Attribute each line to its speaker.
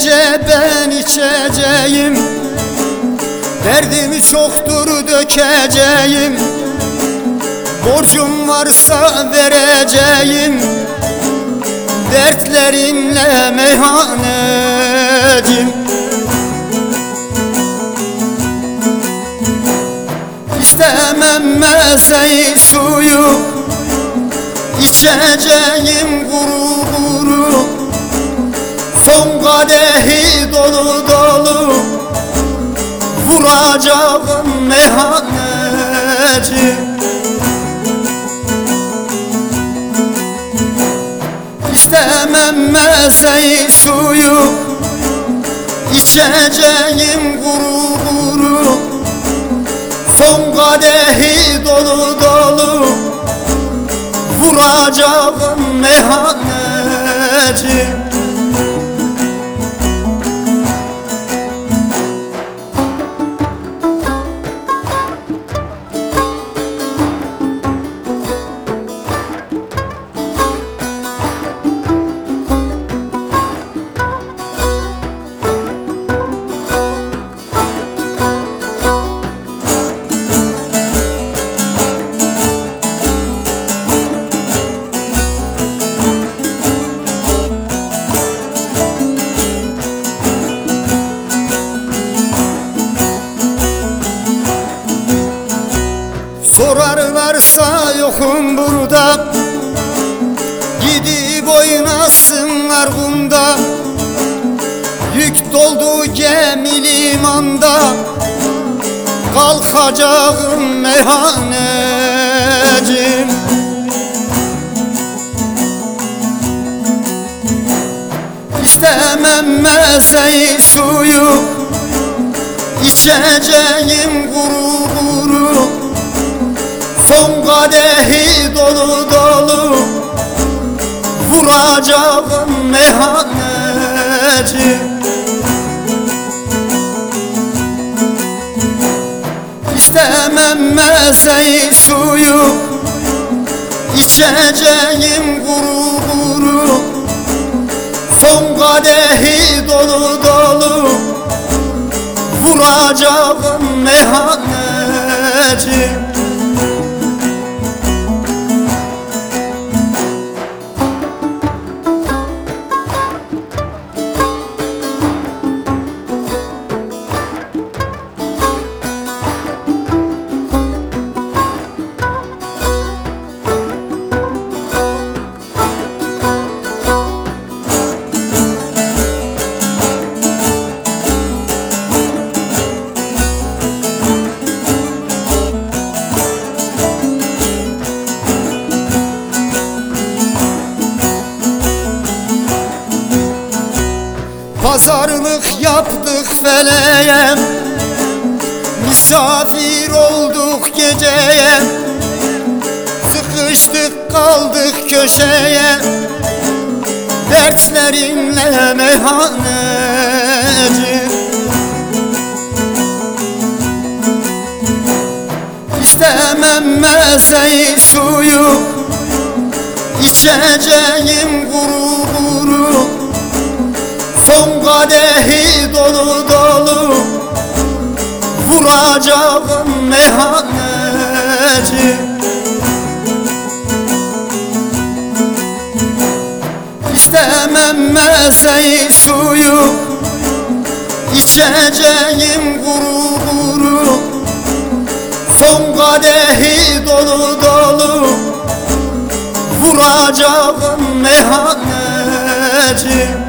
Speaker 1: gece ben içeceğim, derdimi çoktur dökeceğim. Borcum varsa vereceğim, dertlerinle meyhanecim. İstemem mezeyi suyu, içeceğim kuru kuru. Son kadehi dolu dolu, vuracağım meyhanecim. İstemem mezeyi suyu, içeceğim kuru kuru. Son kadehi dolu dolu, vuracağım meyhanecim. Sorarlarsa yokum burada, gidip oynasınlar kumda. Yük doldu gemi limanda, kalkacağım meyhanecim. İstemem mezeyi suyu, içeceğim kuru kuru. Son kadehi dolu dolu, vuracağım meyhanecim. İstemem mezeyi suyu, içeceğim kuru kuru. Son kadehi dolu dolu, vuracağım meyhanecim. Pazarlık yaptık feleğe, misafir olduk geceye. Sıkıştık kaldık köşeye, dertlerinle meyhanecim. İstemem mezeyi suyu, içeceğim kuru kuru. Son kadehi dolu dolu, vuracağım meyhanecim. İstemem mezeyi suyu, içeceğim kuru kuru. Son kadehi dolu dolu, vuracağım meyhanecim.